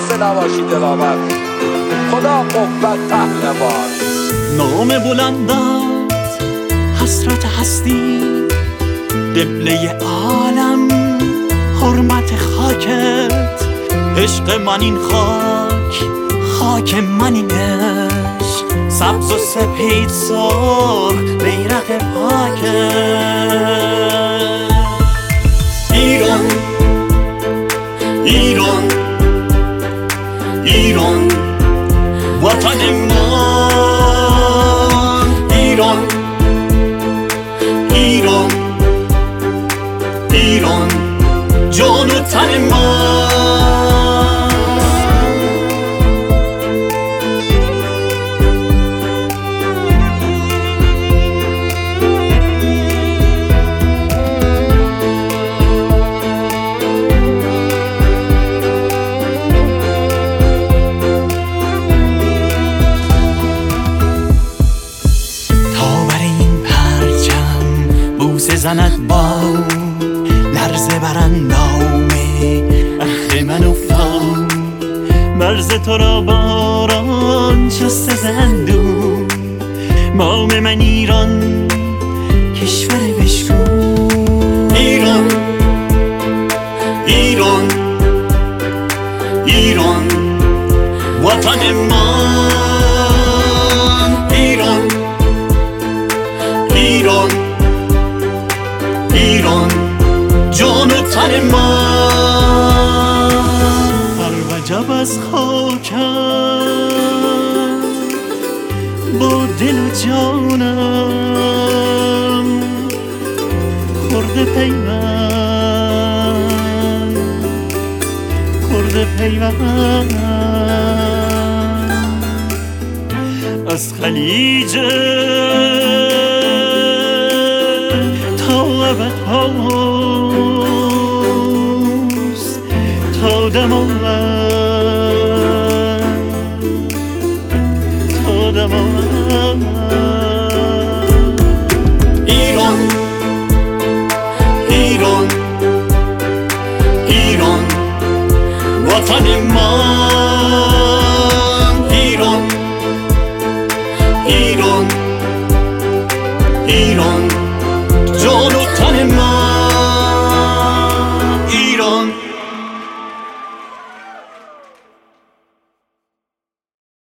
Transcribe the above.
بنواشی دلآور. خدا قوت پهلوان. نام بلندت حسرت هستی، قبله عالم حرمت خاکت. عشق من این خاک، خاک من این عشق، سبز و سپید سرخ بیرق پاکت. ایران ایران ایران وطن من، ایران ایران ایران جان و تن من. زند با لرزه براندامه اخ من افتاد. مرز تو را باران شسته زندون، مام من ایران کشور بشکو. ایران ایران ایران وطن من، ایران ایران ایران جان و تن من. هر وجب از خاکم با دل و جانم خورده پیوند، خورده پیوند. از خلیج هاست تا دماوند، تا دماوند.